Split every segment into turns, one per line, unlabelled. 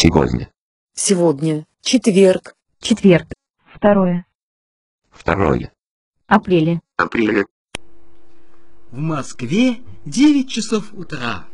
Сегодня.
Сегодня. Четверг.
Четверг. 2
апреля.
апреля.
В Москве 9 часов утра.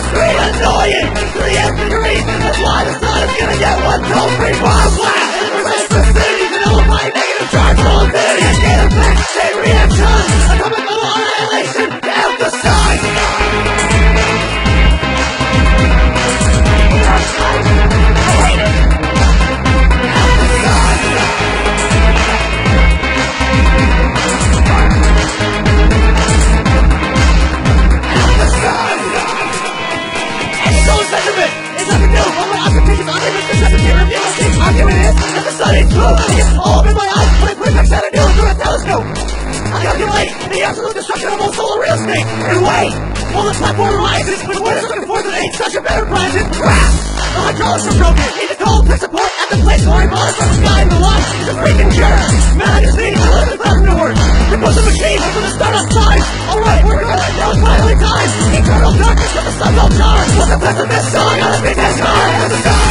screen annoying to the nth degree. That's why the sun is gonna get 1, 2, 3, 4 flat. And the rest of the city to nullify negative charge for infinity. And get it back, chain reaction. A chemical annihilation to emphasize. All up in my eyes, when I put it back down through a telescope. I calculate the absolute destruction of all solar real estate. And wait, while the platform rises, when what is looking for that ain't such a better prize than crap. The hydraulics are broken, need to call tech support at the place where I bought it from the sky in the launch. It's a freaking jerk. Man, I just need to live in thousand words. To put the machine into the startup time. Alright, we're good, now it's finally time. Eternal darkness with the sun's all charged. What's the pessimist song on a big head scar at the sky?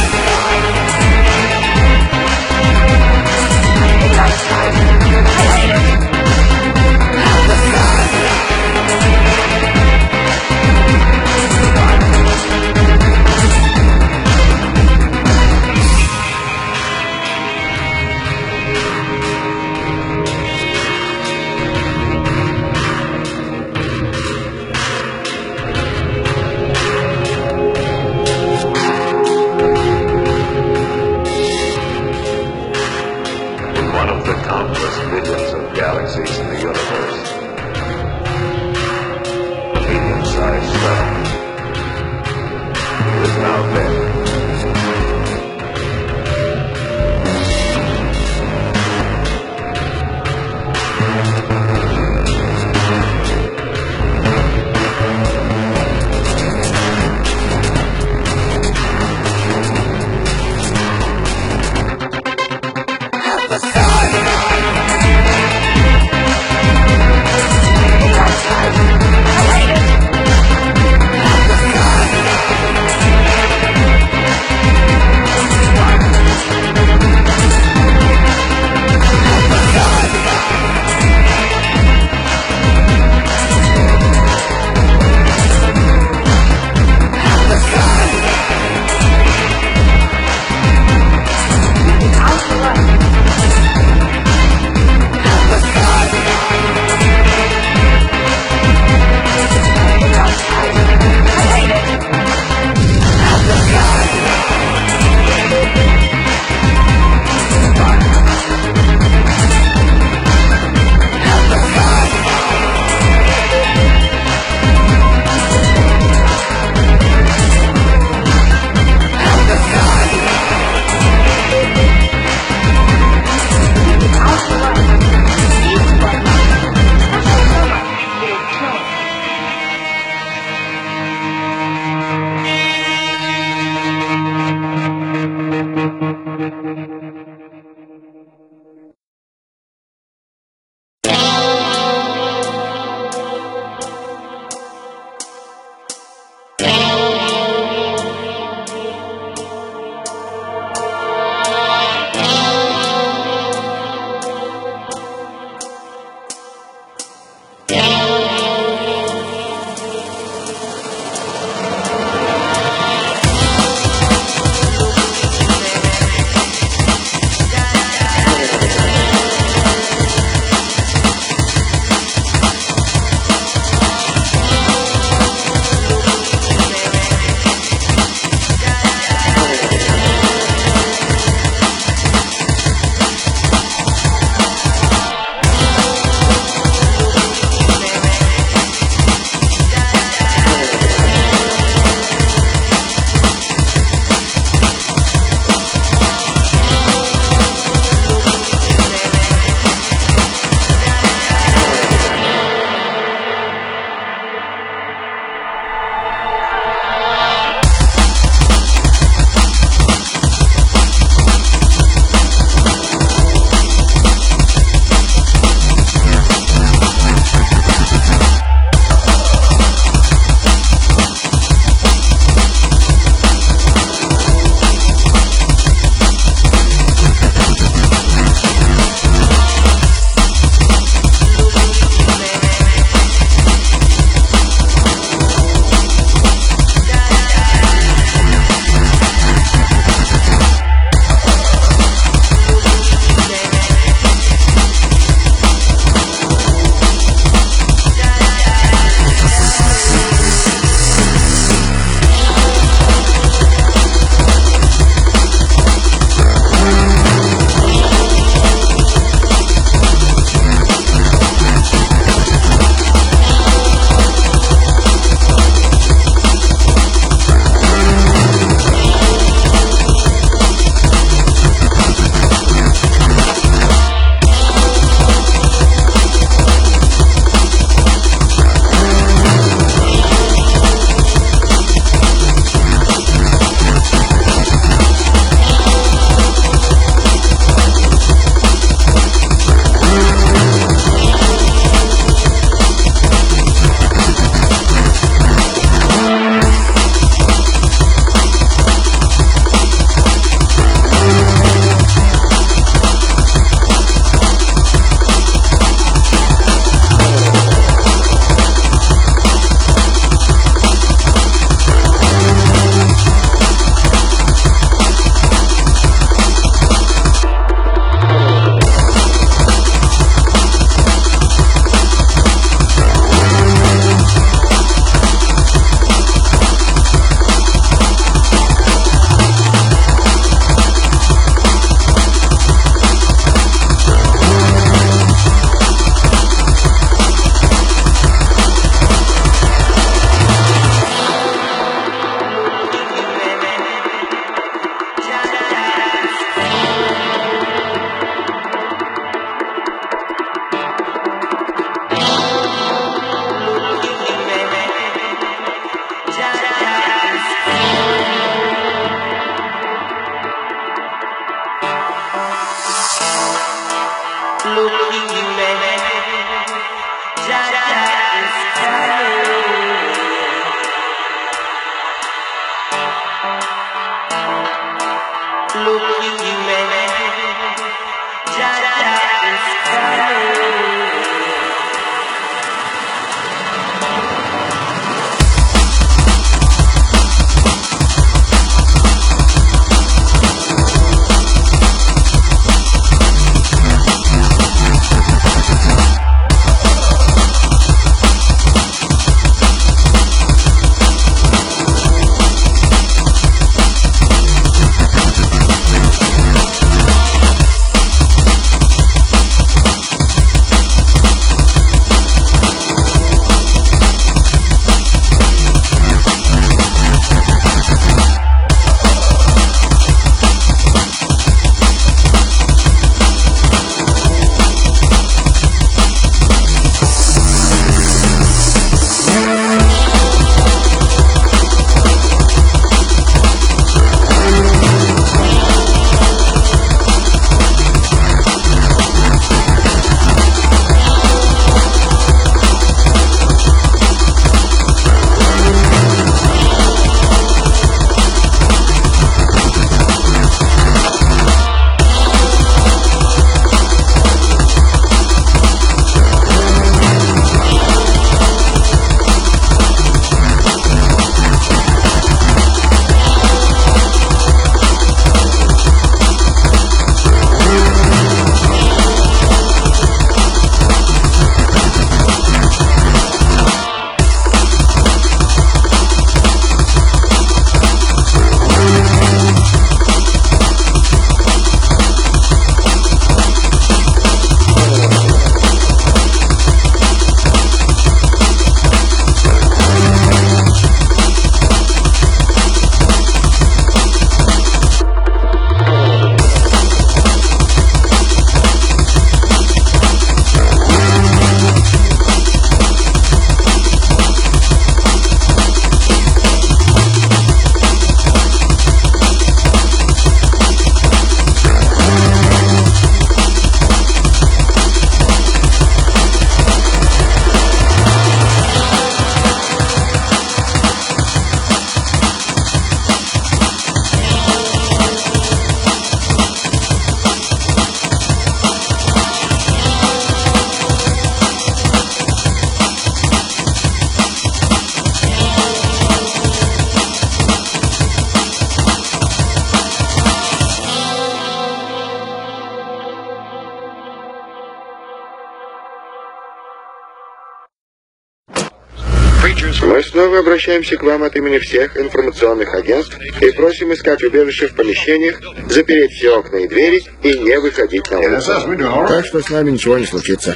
Мы снова обращаемся к вам от имени всех информационных агентств и просим искать убежище в помещениях, запереть все окна и двери и не выходить на улицу.
Так что с нами ничего не случится.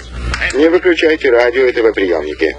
Не выключайте радио и ТВ-приемники.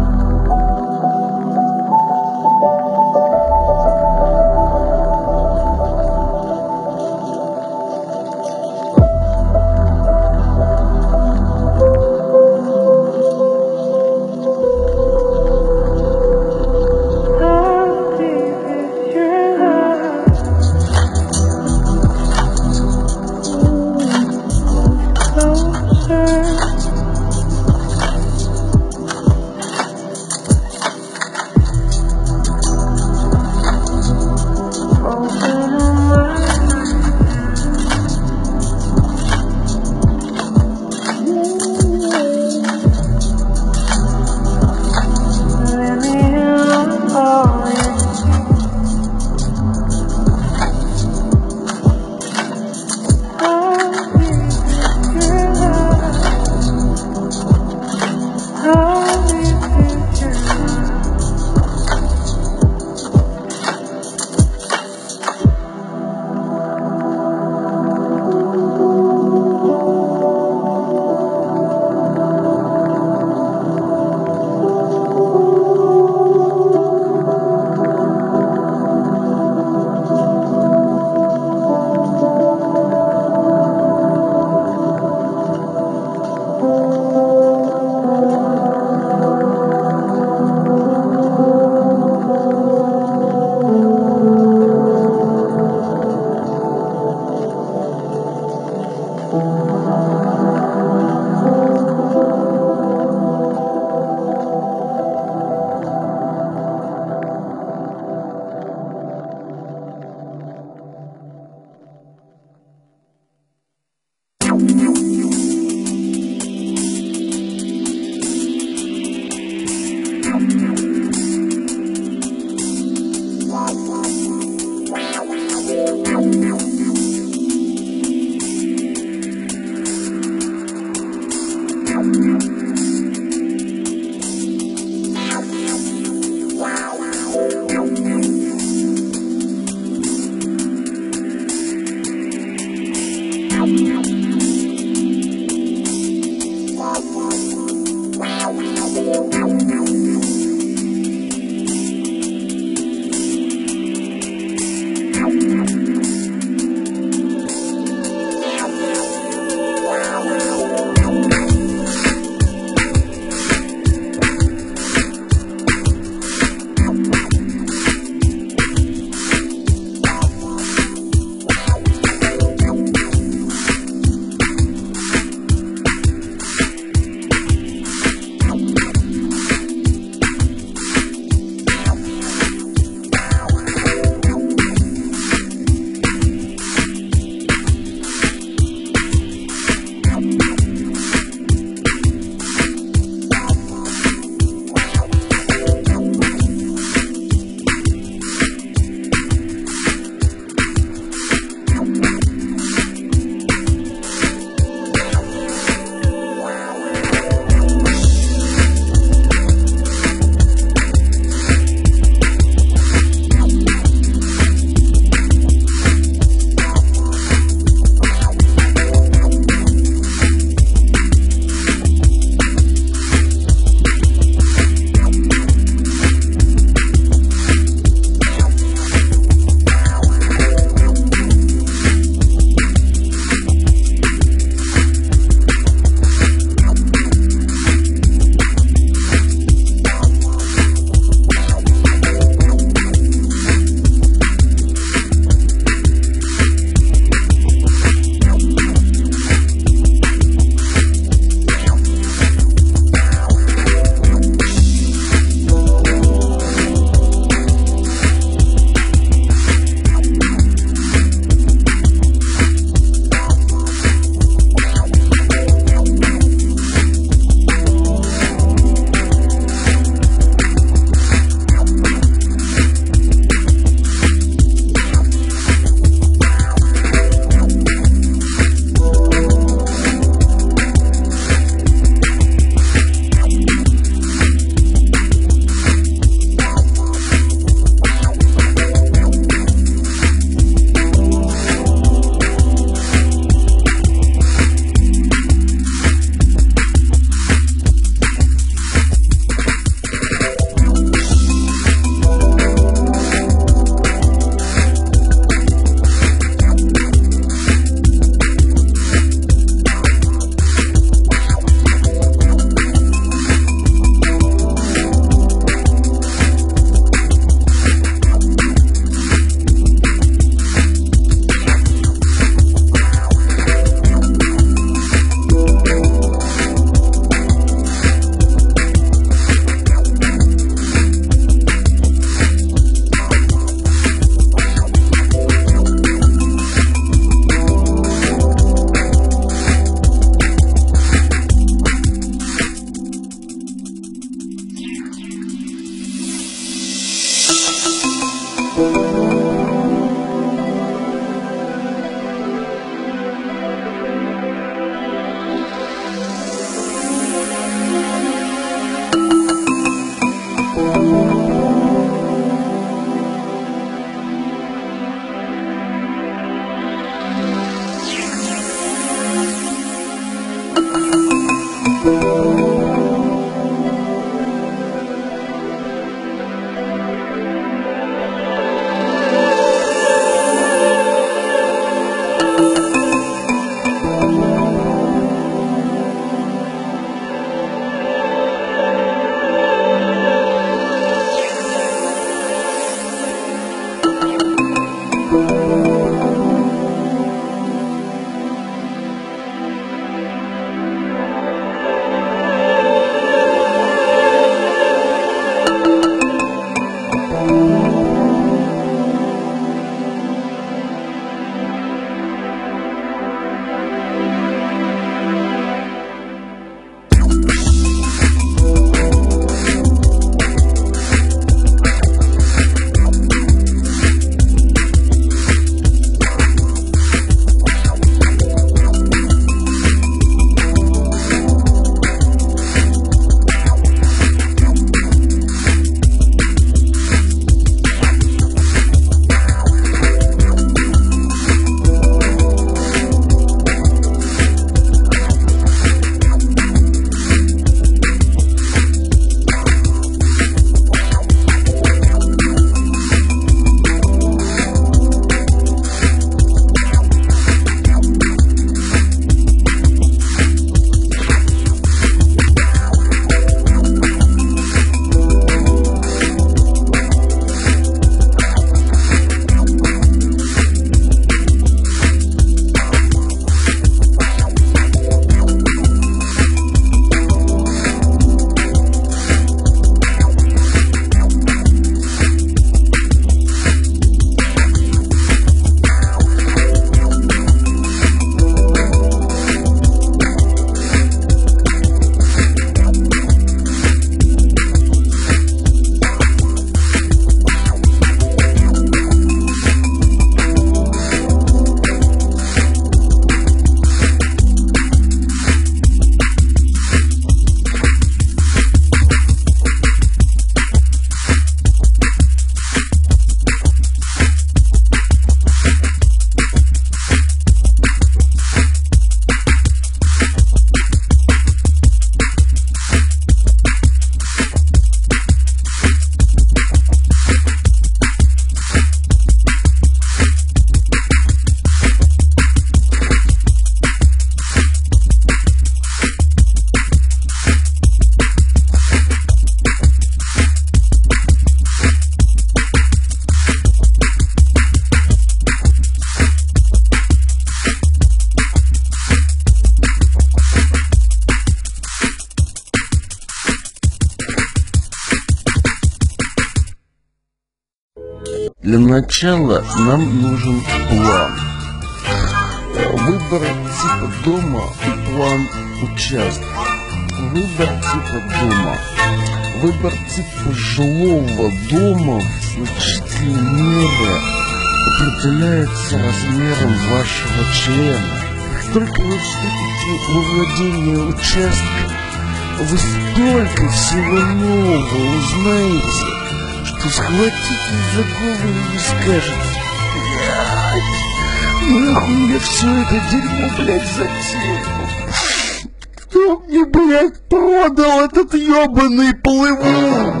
Для начала нам нужен план. Выбор типа дома и план участка. Выбор типа дома. Выбор типа жилого дома в значительной мере определяется размером вашего члена. Как только вы вступите во владение участком, вы столько всего нового узнаете, что схватитесь за голову и скажете: блядь, нахуй я все это дерьмо, блядь, затеял? Кто мне, блядь, продал этот ёбаный плывун?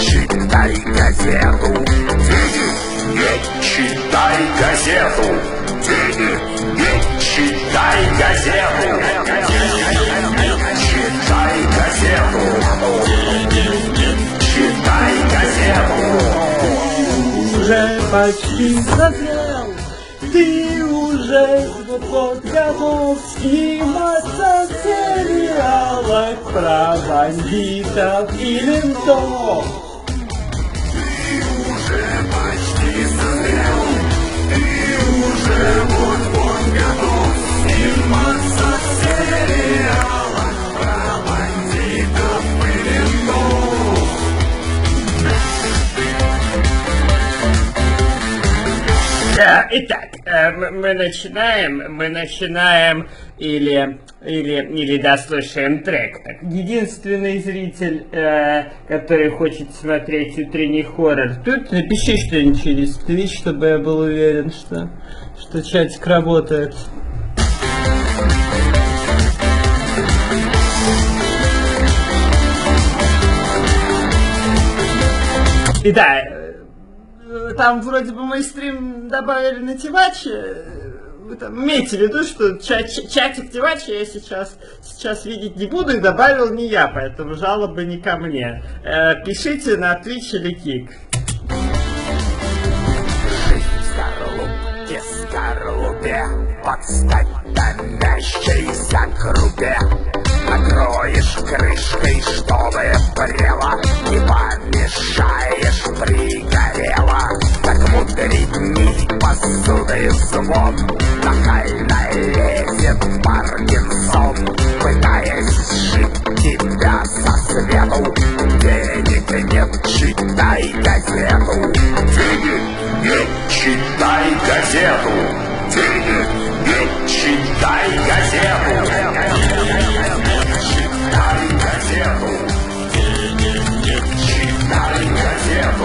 читай газету. Не читай газету. Не читай газету. Читай газету. Читай газету.
Уже почти созрел, ты уже вот-вот готов сниматься в сериалах про бандитов и ментов.
Ты уже почти созрел, ты уже вот-вот готов сниматься в сериалах про бандитов и ментов.
Итак, мы начинаем или дослушаем трек. Единственный зритель, который хочет смотреть утренний хоррор, тут напиши что-нибудь через Twitch, чтобы я был уверен, что чатик работает. И да, там вроде бы мой стрим добавили на Тиваче. Вы там имейте в виду, что чатик Тивача я сейчас видеть не буду, и добавил не я, поэтому жалобы не ко мне. Пишите на Twitch или Кик.
Жизнь в скорлупе, подстать томящейся крупе. Накроешь крышкой, чтобы прело, не помешаешь, пригорело. Так мудрени посудой звон, нахально лезет Паркинсон, пытаясь сшить тебя со свету. Денег нет, читай газету. Денег нет, читай газету. Денег нет, читай газету. Читай газету. Читай газету.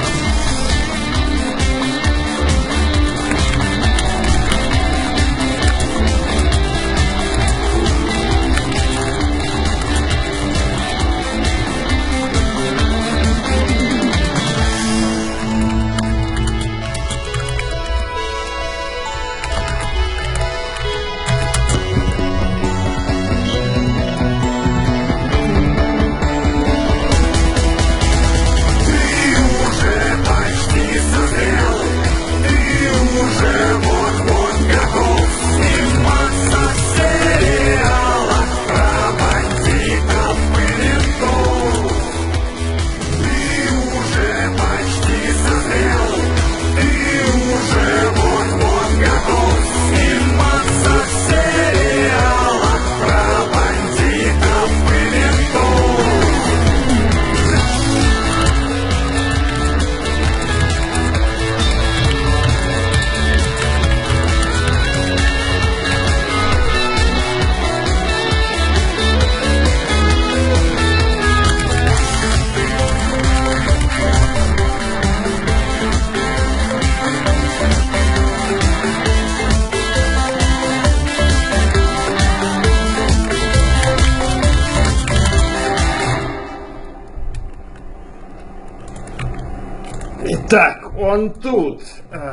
Так, он тут.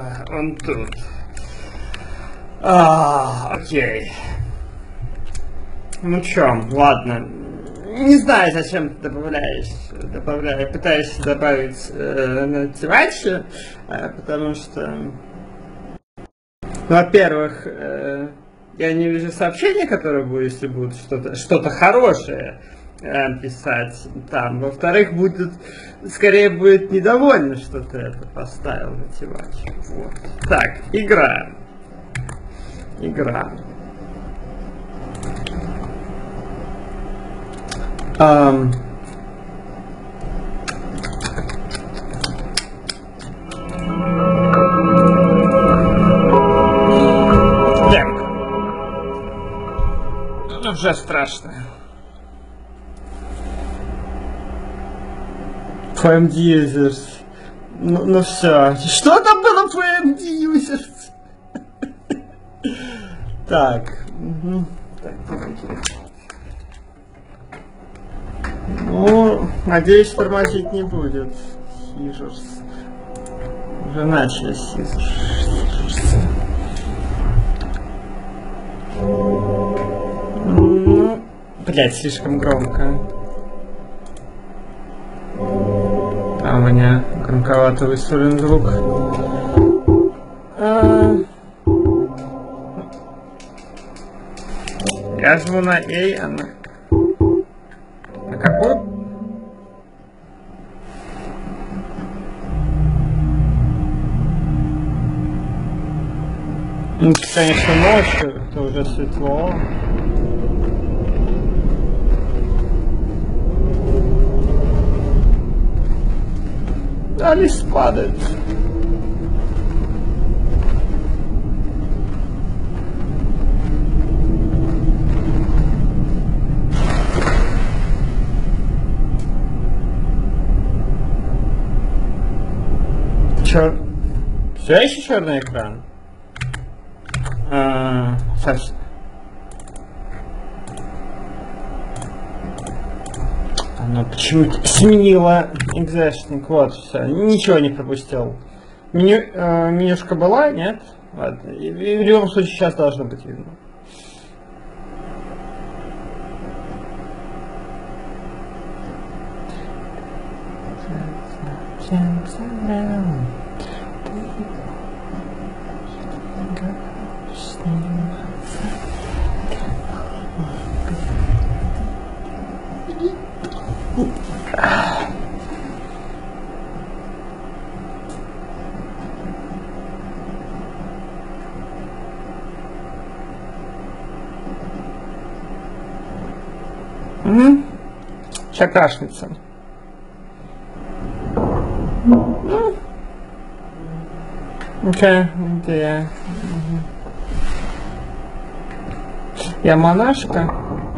Окей. Ну чё, ладно. Не знаю, зачем ты пытаешься добавить на Тиваче, потому что, во-первых, я не вижу сообщения, которые будут, если будут что-то хорошее писать там. Во-вторых, скорее будет недовольно, что ты это поставил на Тиваче. Вот. Так, игра. Уже страшно. PMD Users. Ну все. Что там было PMD Users? Так. Так, ну, Ну, надеюсь, тормозить не будет. Сижерс. Уже начали Сижерс. Ну, блять, слишком громко. Там у меня громковато выставлен звук. Я жму на A, она... На какую? Ну, конечно, ночью, это уже светло. Да, лист падает. Все еще черный экран? Сейчас. Оно почему-то сменило экзешник. Вот, все. Ничего не пропустил. Менюшка была, нет? Ладно. И в любом случае сейчас должно быть видно. Угу. Сейчас кашляется. Окей, это я. Я монашка.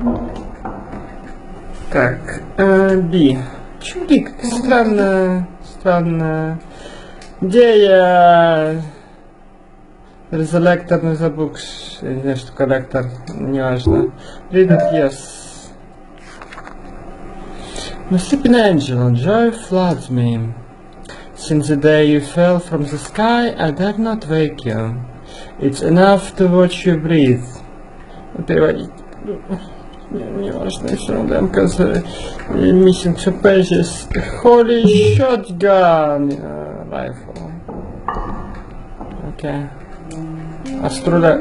Так, B. Почему B? Как странно. Где я? Reselector на the books. Я не знаю, что коллектор. Неважно. Read it, yes. My sleeping angel, joy floods me. Since the day you fell from the sky, I dare not wake you. It's enough to watch you breathe. Переводить. Не важно, все равно because missing two pages. Holy shotgun rifle. Окей. Аструда.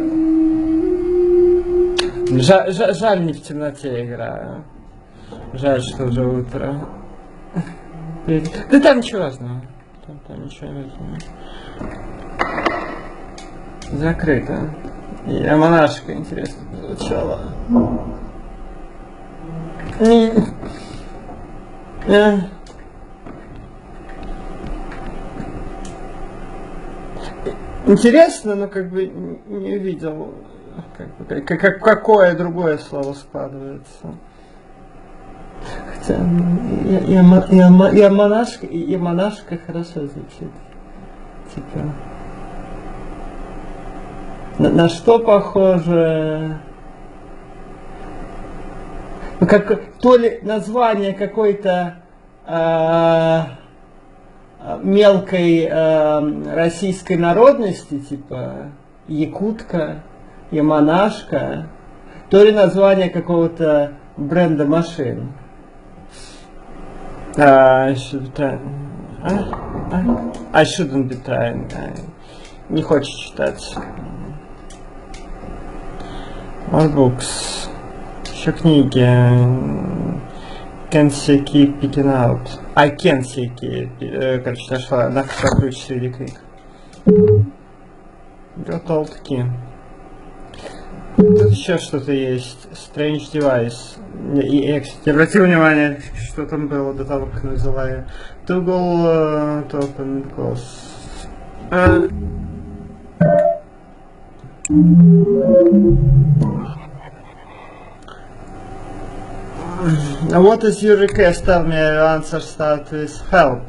Жаль, не в темноте играю. Жаль, что уже утро. Да там ничего важного. Там ничего важного. Закрыто. Я монашка, интересно, звучала. Интересно, но как бы не увидел, какое другое слово складывается. Хотя я монашка, и монашка хорошо звучит. Типа. На что похоже? Ну, как, то ли название какой-то мелкой российской народности, типа якутка, ямонашка, то ли название какого-то бренда машин. I shouldn't be trying. Не хочешь читать. More books. Еще книги. Can't see keep picking out. I can't see keep. Короче, нашла на ключ среди книг. Got all key. Тут еще что-то есть. Strange Device. И, кстати, обратил внимание, что там было до того, как назвала я. Toggle to open and close. What is your request? Tell me. Answer start with help.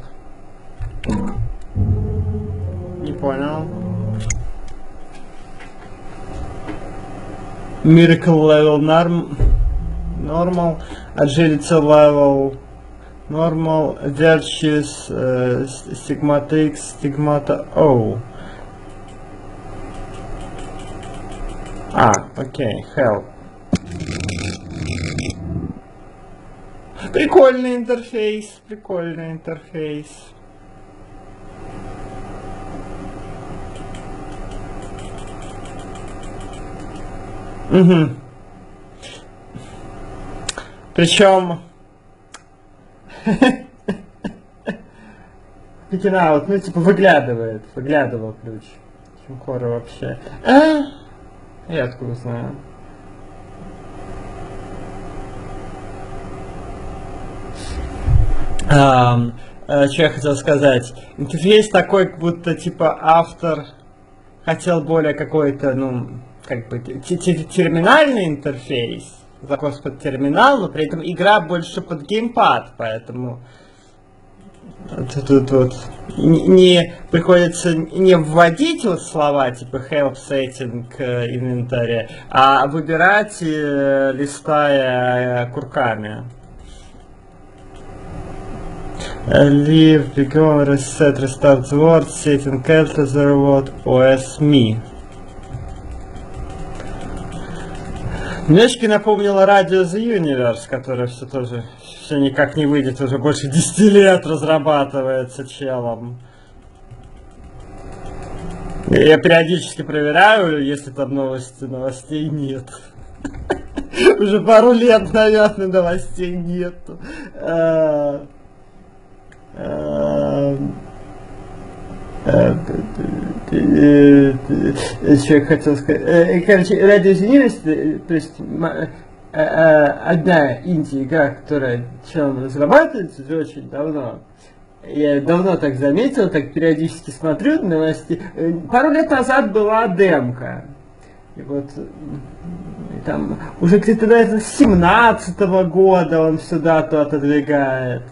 Не понял. Miracle level normal. Agility level Normal virtues stigmata X, stigmata O. Окей, help. Прикольный интерфейс, прикольный интерфейс. Угу. Причем Пикинаут, ну типа выглядывал ключ. Чумкора вообще. Я откуда знаю. Что я хотел сказать? Интерфейс такой, как будто типа автор хотел более какой-то, ну, как бы терминальный интерфейс, закос под терминал, но при этом игра больше под геймпад, поэтому тут вот не приходится не вводить вот слова типа help setting инвентаря, а выбирать, листая курками. Leave, begin, reset, restart the word, setting enter the word, OS me. Немножко напомнила Radio The Universe, которая все никак не выйдет, уже больше 10 лет разрабатывается челом. Я периодически проверяю, если там новостей нет. Уже пару лет, наверное, новостей нету. Что я хотел сказать? Короче, Radio The, то есть одна инди-игра, которая челом разрабатывается уже очень давно. Я давно так заметил, так периодически смотрю новости. Пару лет назад была демка. И вот там уже где-то, наверное, с 17-го года он всю дату отодвигает.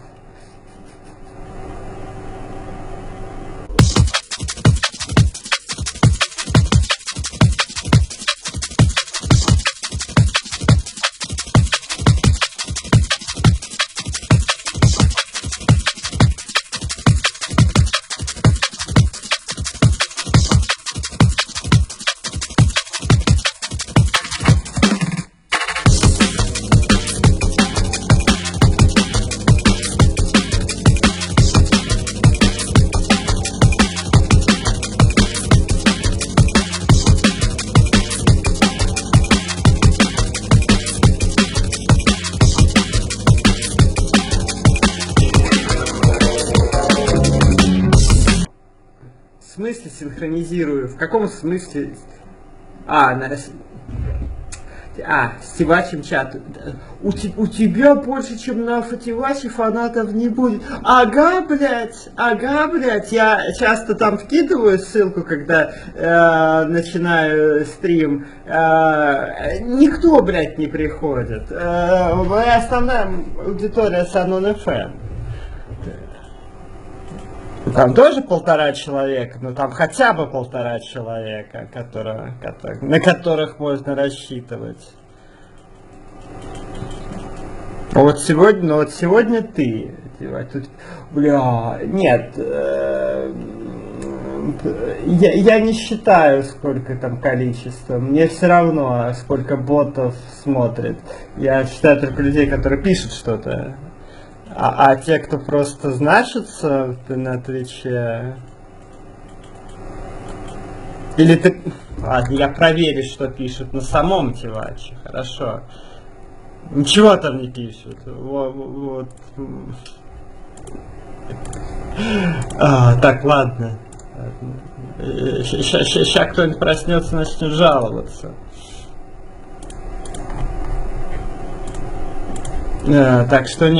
В смысле синхронизирую? В каком смысле? Стивачим чат. У тебя больше, чем на Фативаче, фанатов не будет. Ага, блядь. Я часто там вкидываю ссылку, когда начинаю стрим. Никто, блядь, не приходит. Моя основная аудитория с Unknown.fm. Там тоже 1,5 человека, но там хотя бы 1,5 человека, на которых можно рассчитывать. Вот сегодня ты. Тут, нет. Я не считаю, сколько там количество. Мне все равно, сколько ботов смотрит. Я считаю только людей, которые пишут что-то. А те, кто просто значится на Твиче... Или ты... Ладно, я проверю, что пишут на самом Твиче, хорошо. Ничего там не пишут. Вот. Так, ладно. Сейчас кто-нибудь проснется, начнет жаловаться. Так что нет.